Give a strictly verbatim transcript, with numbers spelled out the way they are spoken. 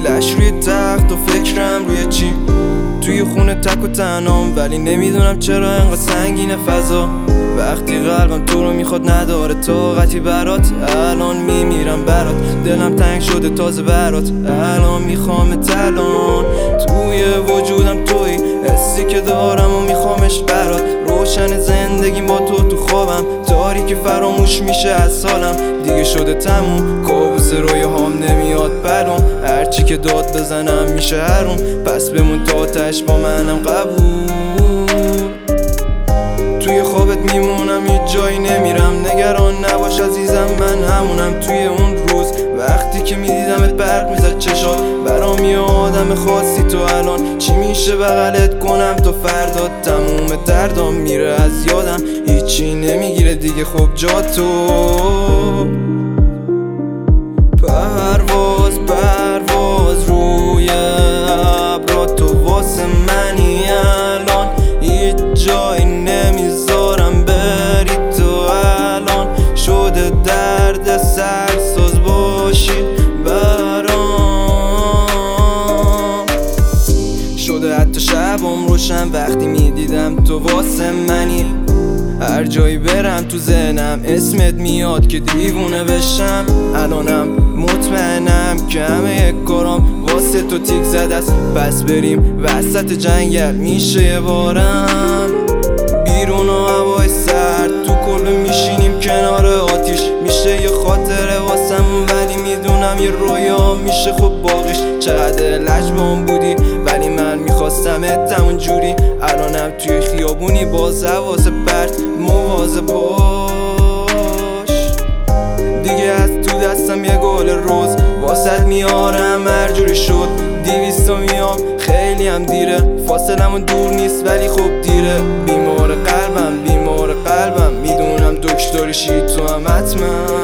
لش روی تخت و فکرم روی چی، توی خونه تک و تنام، ولی نمیدونم چرا انقدر سنگینه فضا. وقتی قلبم تو رو میخواد نداره طاقتی برات، الان میمیرم برات، دلم تنگ شده تازه برات، الان میخوام الان توی وجودم توی حسی که دارم و میخوامش برات. روشن زندگیم با تو تو خوابم، تاریکی فراموش میشه از سالم، دیگه شده تموم کابوس رویاهام نمیاد برام، هرچی که داد بزنم میشه حروم، پس بمون تا تش با منم قبول. توی خوابت میمونم هیچ جایی نمیرم، نگران نباش عزیزم من همونم. توی اون روز وقتی که میدیدمت برق میزد چشات، برام یه آدم خاصی تو الان، چی میشه بغلت کنم تا فردا، تموم دردام میره از یادم، هیچی نمیگیره دیگه خب جا تو. پرواز پرواز روی ابرا، تو واسه منی الان، هیچ جایی نمیذارم بری تو الان، شده درد سرساز باشی برام، شده حتی شبم روشن وقتی میدیدم تو واسه منی. هر جایی برم تو ذهنم اسمت میاد که دیوونه بشم، الانم مطمئنم که همه کارام واسه تو تیک زده است، پس بریم وسط جنگل میشه یه بارم، بیرون و هوای سرد تو کلبه میشینیم کنار آتیش، میشه یه خاطره واسمون ولی میدونم یه رویا میشه خب باقیش. چقدر لجبان بودی ولی من میخواستمت همون جوری، الانم توی خیابونی باز حواس پرت مواظب باش، دیگه از تو دستم یه گل روز واسط میارم هر جوری شد، دیویستو میام خیلی هم دیره، فاصلمون دور نیست ولی خب دیره، بیمار قلبم بیمار قلبم، میدونم دکترشی تو هم حتما.